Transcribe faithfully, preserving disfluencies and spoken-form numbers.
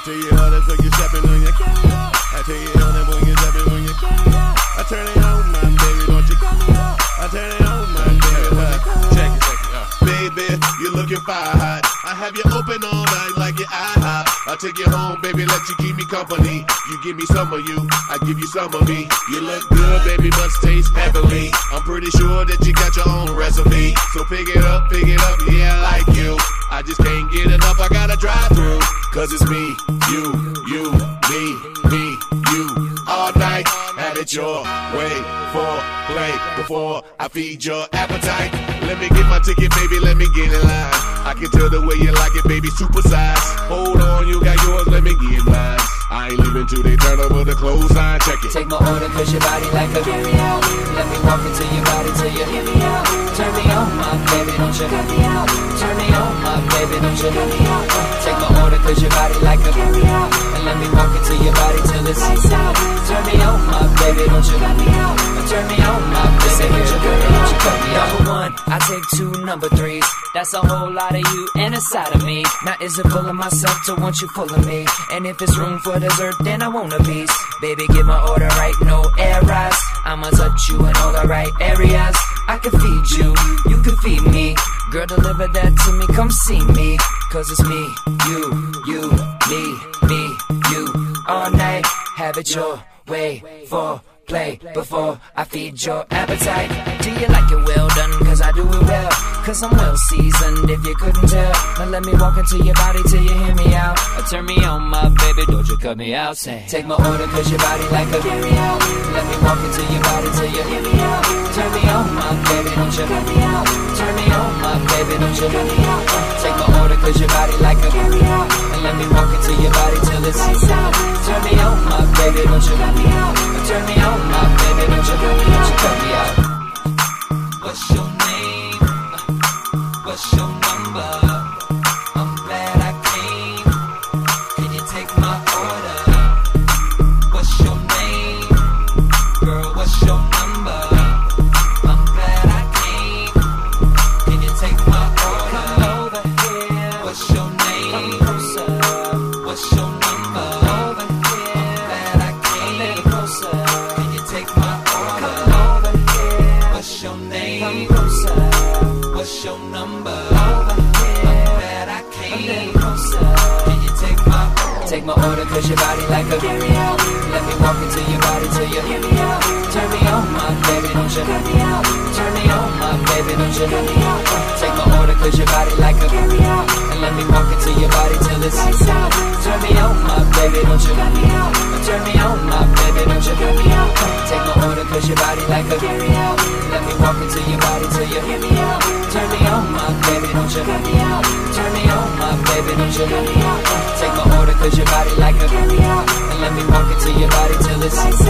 tell you all that's when you're stepping on your carry out. I tell you all that when you're stepping on your carry out. I turn it on, my baby, don't you cut me out. I turn it on, my baby, when you cut me out. Check it, check it out. Baby, you're looking fire hot. I have you open all night like your IHOP. I'll take you home, baby, let you keep me company. You give me some of you, I give you some of me. You look good, baby, must taste heavenly. I'm pretty sure that you got your own recipe. So pick it up, pick it up, yeah, I like you. I just can't get enough, I gotta drive through. Cause it's me, you, you, me, me, you. All night, have it your way. For play, before I feed your appetite. Let me get my ticket, baby, let me get in line. I can tell the way you like it, baby, super size. Hold on, you got yours, let me get mine. I ain't leaving till they turn over the clothesline, check it. Take my order cause your body like a carry out. Let me walk into your body till you hear me out. Turn me on, my baby, don't you cut me out. Turn me on, my baby, don't you cut me out. Take my order cause your body like a carry out. And let me walk into your body till it's lights out. Turn me on, my baby, don't you cut me out. Turn me on, my baby, don't you cut me out. You cut me out. Number one, I take two number threes. That's a whole lot of you and a side of me. Now is it full of myself to want you full of me? And if it's room for dessert, then I want a piece. Baby, get my order right, no errors. I'ma touch you in all the right areas. I can feed you, you can feed me. Girl, deliver that to me, come see me. Cause it's me, you, you, me, me, you. All night, have it your way. For play before I feed your appetite. Do you like it well done? Cause I do it well. Cause I'm well seasoned if you couldn't tell. Now let me walk into your body till you hear me out. Or turn me on, my baby, don't you cut me out. Say, take my order cause your body like a carry out. Let me walk into your body till you hear me out. Turn me on, my baby, don't you cut me out. Turn me on, my baby, don't you cut me out. Take my order cause your body like a carry out. And let me walk into your body till it's lights out. Turn me on, my baby, don't you cut me out. Turn me on, my baby, don't you cut me out. You cut me out. What's your name? What's your number? I'm glad I came. Can you take my order? What's your name? Girl, what's your number? I'm glad I came. Can you take my order? Come over here. What's your name? Come closer. What's your number? Over here. I'm glad I came. A little closer. Can you take my order? Come over here. What's your name? Come closer. What's your number? Over here. I'm glad I came. Closer. Can you take my order? Take my order cause your body like a carry out. Let me walk into your body till you hear me out. Turn me on, my baby, don't you cut me out. Turn me on, my baby, don't you cut me out. Take my order cause your body like a carry out. And let me walk into your body till it's lights out. Turn me on, my baby, don't you cut me out. Turn me on, my baby, don't you cut me out. Take my order cause your body like a carry out. Let me walk into your body till you hear me out. Turn me on, my baby, don't you cut me out. Turn me on, my baby, don't you cut me out. Take my order cause your body like a carry out. And let me walk into your body till it's lights out.